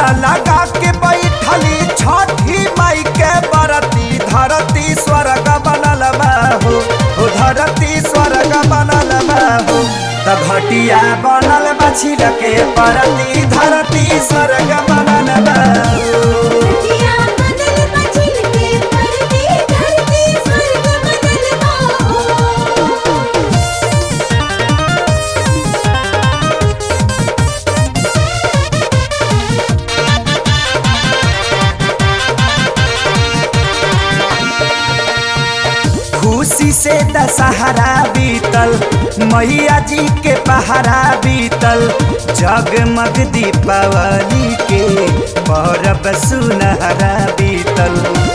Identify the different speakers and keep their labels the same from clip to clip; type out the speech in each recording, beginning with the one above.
Speaker 1: असरा लगा के बैठली छठी माई के बरती धरती स्वर्ग बनल बा हो धरती स्वर्ग बनल बा हो त घटिया बनल बा छिल के परती धरती स्वर्ग बनल बा हो। खुशी से दशहरा बीतल मैया जी के पहरा बीतल जगमग दीपावली के परब सुनहरा बीतल।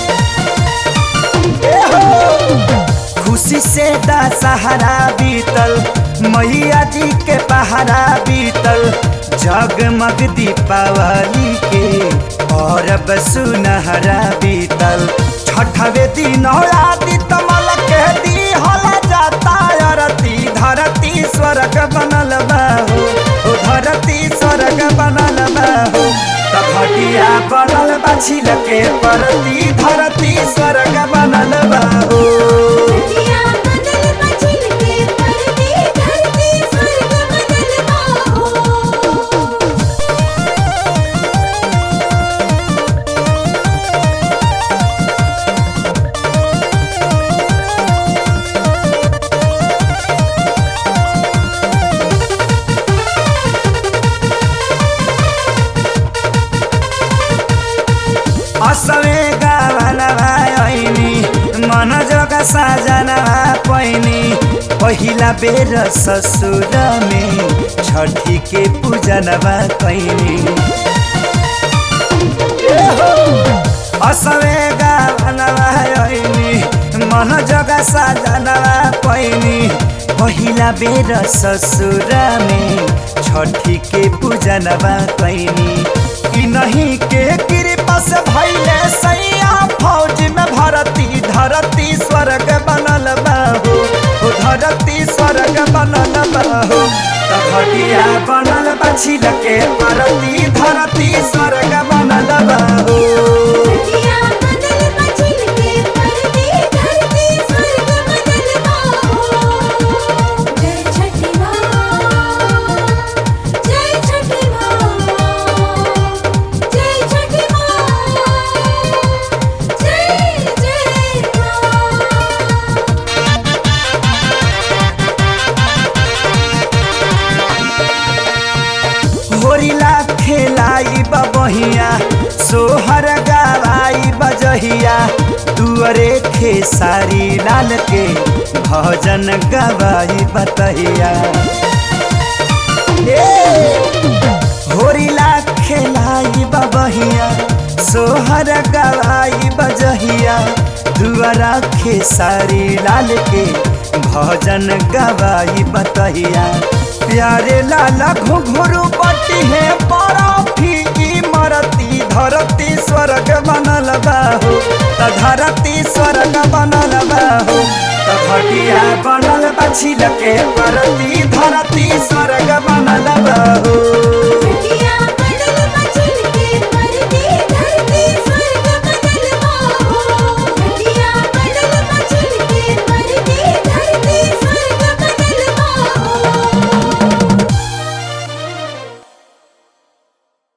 Speaker 1: खुशी से दशहरा बीतल मैया जी के पहरा बीतल जगमग दीपावली के परब सुनहरा बीतल। छठवे दिन आदित्य मल के दी हला जाता अरती धरती स्वर्ग बनल बा हो धरती स्वर्ग बनल बा हो त घटिया बनल बा छिल के परती धरती स्वर्ग बनल बा हो। असवे गावनवा ऐनी मन जग साजनवा पैनी पहिला बेर ससुर में छठी के पूजनवा कैनी। असवे गावनवा ऐनी मन जग साजनवा पैनी पहिला बेर ससुर में छठी के पूजनवा कैनी। कि नहीं के कृपा से भैले सैया फौज में भरती धरती स्वर्ग बनल बा हो धरती स्वर्ग बनल बा हो त घटिया बनल बा छिल के परती धरती स्वर्ग बनल बा हो। होरिला खेलाई बहिया सोहर गवाई बजहिया दुअरे खेसारी लाल के भजन गवाई बतहिया। होरिला खेलाई बहिया सोहर गवाई बजहिया दुअरा खेसारी लाल के भजन गवाई बतहिया। प्यारे लाला घुघरू पट्टी है बरफी मरती धरती स्वर्ग बनल बा हो धरती स्वर्ग बनल बा हो त घटिया बनल बा छिल के परती धरती स्वर्ग बनल बा।